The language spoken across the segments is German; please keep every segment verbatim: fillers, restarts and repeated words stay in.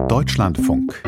Deutschlandfunk.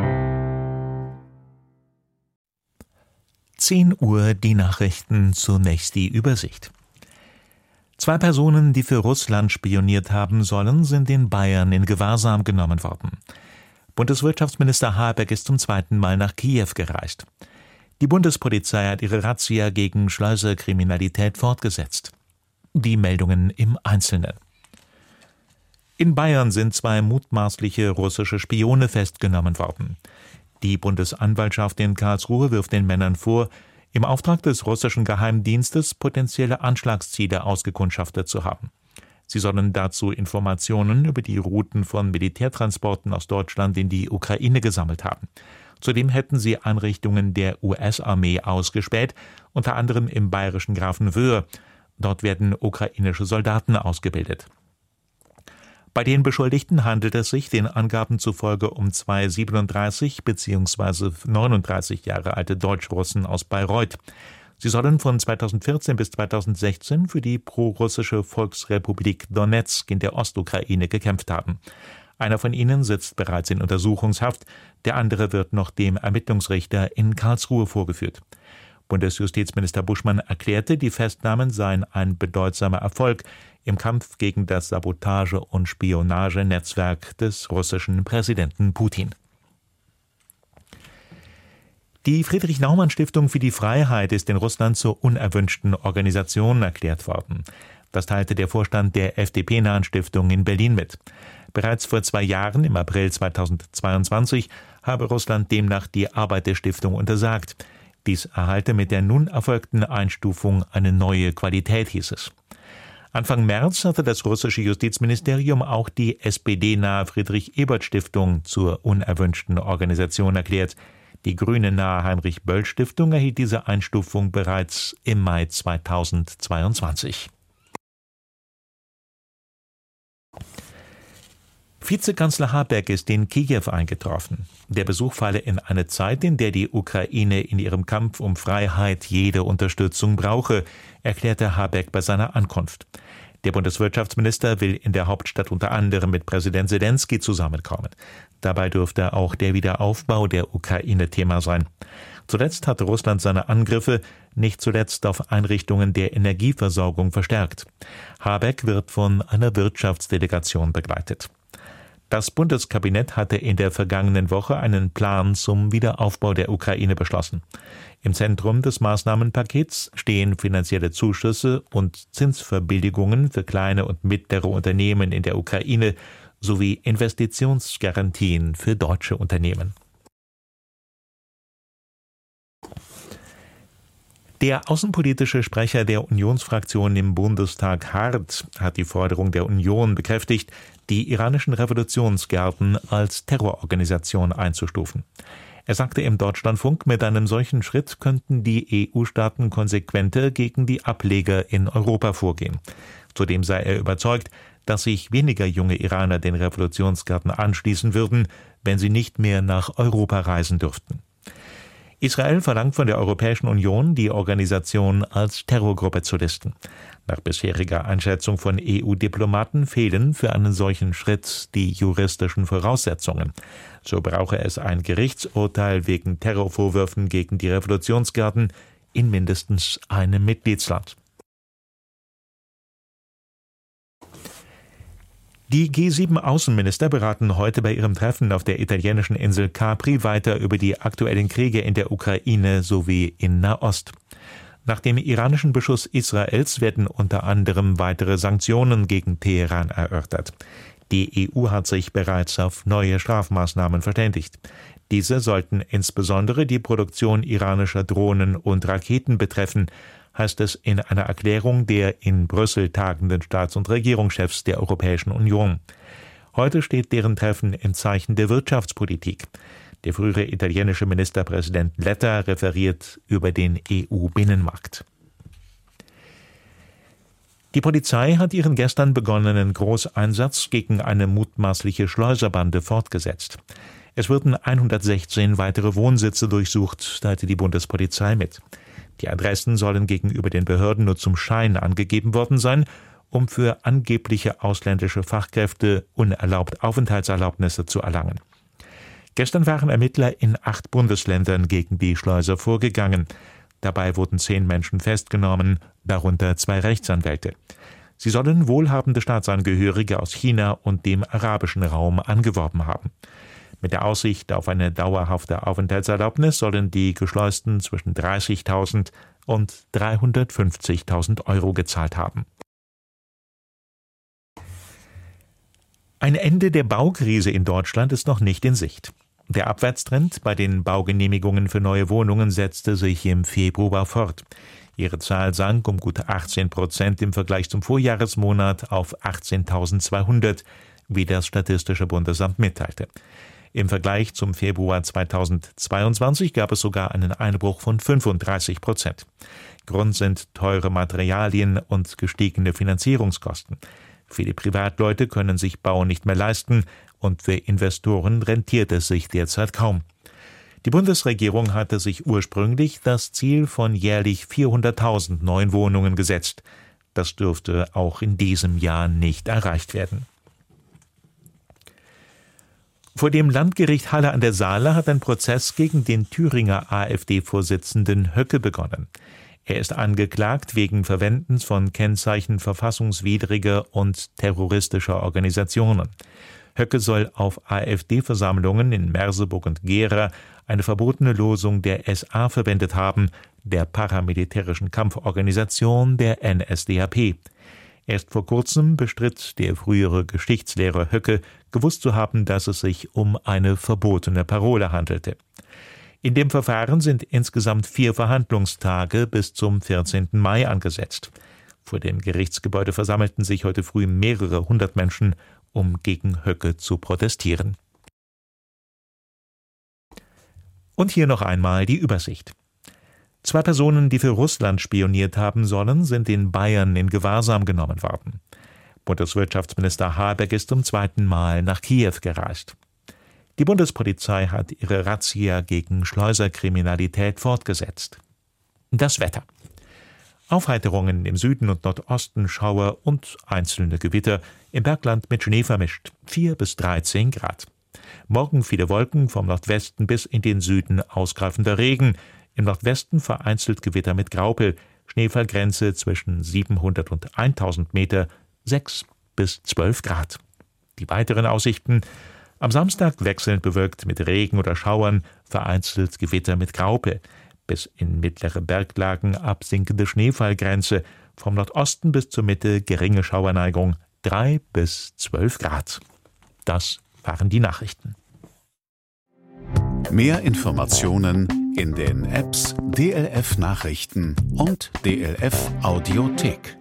zehn Uhr die Nachrichten, zunächst die Übersicht. Zwei Personen, die für Russland spioniert haben sollen, sind in Bayern in Gewahrsam genommen worden. Bundeswirtschaftsminister Habeck ist zum zweiten Mal nach Kiew gereist. Die Bundespolizei hat ihre Razzia gegen Schleuserkriminalität fortgesetzt. Die Meldungen im Einzelnen. In Bayern sind zwei mutmaßliche russische Spione festgenommen worden. Die Bundesanwaltschaft in Karlsruhe wirft den Männern vor, im Auftrag des russischen Geheimdienstes potenzielle Anschlagsziele ausgekundschaftet zu haben. Sie sollen dazu Informationen über die Routen von Militärtransporten aus Deutschland in die Ukraine gesammelt haben. Zudem hätten sie Einrichtungen der U S-Armee ausgespäht, unter anderem im bayerischen Grafenwöhr. Dort werden ukrainische Soldaten ausgebildet. Bei den Beschuldigten handelt es sich den Angaben zufolge um zwei siebenunddreißig bzw. neununddreißig Jahre alte Deutschrussen aus Bayreuth. Sie sollen von zweitausendvierzehn bis zweitausendsechzehn für die prorussische Volksrepublik Donezk in der Ostukraine gekämpft haben. Einer von ihnen sitzt bereits in Untersuchungshaft, der andere wird noch dem Ermittlungsrichter in Karlsruhe vorgeführt. Bundesjustizminister Buschmann erklärte, die Festnahmen seien ein bedeutsamer Erfolg im Kampf gegen das Sabotage- und Spionagenetzwerk des russischen Präsidenten Putin. Die Friedrich-Naumann-Stiftung für die Freiheit ist in Russland zur unerwünschten Organisation erklärt worden. Das teilte der Vorstand der F D P-nahen Stiftung in Berlin mit. Bereits vor zwei Jahren, im April zweitausendzweiundzwanzig, habe Russland demnach die Arbeit der Stiftung untersagt. Dies erhalte mit der nun erfolgten Einstufung eine neue Qualität, hieß es. Anfang März hatte das russische Justizministerium auch die S P D-nahe Friedrich-Ebert-Stiftung zur unerwünschten Organisation erklärt. Die grüne-nahe Heinrich-Böll-Stiftung erhielt diese Einstufung bereits im Mai zweitausendzweiundzwanzig. Vizekanzler Habeck ist in Kiew eingetroffen. Der Besuch falle in eine Zeit, in der die Ukraine in ihrem Kampf um Freiheit jede Unterstützung brauche, erklärte Habeck bei seiner Ankunft. Der Bundeswirtschaftsminister will in der Hauptstadt unter anderem mit Präsident Selenskyj zusammenkommen. Dabei dürfte auch der Wiederaufbau der Ukraine Thema sein. Zuletzt hatte Russland seine Angriffe nicht zuletzt auf Einrichtungen der Energieversorgung verstärkt. Habeck wird von einer Wirtschaftsdelegation begleitet. Das Bundeskabinett hatte in der vergangenen Woche einen Plan zum Wiederaufbau der Ukraine beschlossen. Im Zentrum des Maßnahmenpakets stehen finanzielle Zuschüsse und Zinsverbilligungen für kleine und mittlere Unternehmen in der Ukraine sowie Investitionsgarantien für deutsche Unternehmen. Der außenpolitische Sprecher der Unionsfraktion im Bundestag Hart hat die Forderung der Union bekräftigt, die iranischen Revolutionsgarden als Terrororganisation einzustufen. Er sagte im Deutschlandfunk, mit einem solchen Schritt könnten die E U-Staaten konsequenter gegen die Ableger in Europa vorgehen. Zudem sei er überzeugt, dass sich weniger junge Iraner den Revolutionsgarden anschließen würden, wenn sie nicht mehr nach Europa reisen dürften. Israel verlangt von der Europäischen Union, die Organisation als Terrorgruppe zu listen. Nach bisheriger Einschätzung von E U-Diplomaten fehlen für einen solchen Schritt die juristischen Voraussetzungen. So brauche es ein Gerichtsurteil wegen Terrorvorwürfen gegen die Revolutionsgarden in mindestens einem Mitgliedsland. Die G sieben Außenminister beraten heute bei ihrem Treffen auf der italienischen Insel Capri weiter über die aktuellen Kriege in der Ukraine sowie in Nahost. Nach dem iranischen Beschuss Israels werden unter anderem weitere Sanktionen gegen Teheran erörtert. Die E U hat sich bereits auf neue Strafmaßnahmen verständigt. Diese sollten insbesondere die Produktion iranischer Drohnen und Raketen betreffen, heißt es in einer Erklärung der in Brüssel tagenden Staats- und Regierungschefs der Europäischen Union. Heute steht deren Treffen im Zeichen der Wirtschaftspolitik. Der frühere italienische Ministerpräsident Letta referiert über den E U-Binnenmarkt. Die Polizei hat ihren gestern begonnenen Großeinsatz gegen eine mutmaßliche Schleuserbande fortgesetzt. Es wurden hundertsechzehn weitere Wohnsitze durchsucht, teilte die Bundespolizei mit. Die Adressen sollen gegenüber den Behörden nur zum Schein angegeben worden sein, um für angebliche ausländische Fachkräfte unerlaubt Aufenthaltserlaubnisse zu erlangen. Gestern waren Ermittler in acht Bundesländern gegen die Schleuser vorgegangen. Dabei wurden zehn Menschen festgenommen, darunter zwei Rechtsanwälte. Sie sollen wohlhabende Staatsangehörige aus China und dem arabischen Raum angeworben haben. Mit der Aussicht auf eine dauerhafte Aufenthaltserlaubnis sollen die Geschleusten zwischen dreißigtausend und dreihundertfünfzigtausend Euro gezahlt haben. Ein Ende der Baukrise in Deutschland ist noch nicht in Sicht. Der Abwärtstrend bei den Baugenehmigungen für neue Wohnungen setzte sich im Februar fort. Ihre Zahl sank um gut achtzehn Prozent im Vergleich zum Vorjahresmonat auf achtzehntausendzweihundert, wie das Statistische Bundesamt mitteilte. Im Vergleich zum Februar zweitausendzweiundzwanzig gab es sogar einen Einbruch von fünfunddreißig Prozent. Grund sind teure Materialien und gestiegene Finanzierungskosten. Viele Privatleute können sich Bau nicht mehr leisten und für Investoren rentiert es sich derzeit kaum. Die Bundesregierung hatte sich ursprünglich das Ziel von jährlich vierhunderttausend neuen Wohnungen gesetzt. Das dürfte auch in diesem Jahr nicht erreicht werden. Vor dem Landgericht Halle an der Saale hat ein Prozess gegen den Thüringer AfD-Vorsitzenden Höcke begonnen. Er ist angeklagt wegen Verwendens von Kennzeichen verfassungswidriger und terroristischer Organisationen. Höcke soll auf AfD-Versammlungen in Merseburg und Gera eine verbotene Losung der S A verwendet haben, der paramilitärischen Kampforganisation der N S D A P. Erst vor kurzem bestritt der frühere Geschichtslehrer Höcke, gewusst zu haben, dass es sich um eine verbotene Parole handelte. In dem Verfahren sind insgesamt vier Verhandlungstage bis zum vierzehnten Mai angesetzt. Vor dem Gerichtsgebäude versammelten sich heute früh mehrere hundert Menschen, um gegen Höcke zu protestieren. Und hier noch einmal die Übersicht. Zwei Personen, die für Russland spioniert haben sollen, sind in Bayern in Gewahrsam genommen worden. Bundeswirtschaftsminister Habeck ist zum zweiten Mal nach Kiew gereist. Die Bundespolizei hat ihre Razzia gegen Schleuserkriminalität fortgesetzt. Das Wetter. Aufheiterungen im Süden und Nordosten, Schauer und einzelne Gewitter, im Bergland mit Schnee vermischt, vier bis dreizehn Grad. Morgen viele Wolken, vom Nordwesten bis in den Süden ausgreifender Regen, im Nordwesten vereinzelt Gewitter mit Graupel, Schneefallgrenze zwischen siebenhundert und tausend Meter, sechs bis zwölf Grad. Die weiteren Aussichten: am Samstag wechselnd bewölkt mit Regen oder Schauern, vereinzelt Gewitter mit Graupel. Bis in mittlere Berglagen absinkende Schneefallgrenze, vom Nordosten bis zur Mitte geringe Schauerneigung, drei bis zwölf Grad. Das waren die Nachrichten. Mehr Informationen in den Apps D L F Nachrichten und D L F Audiothek.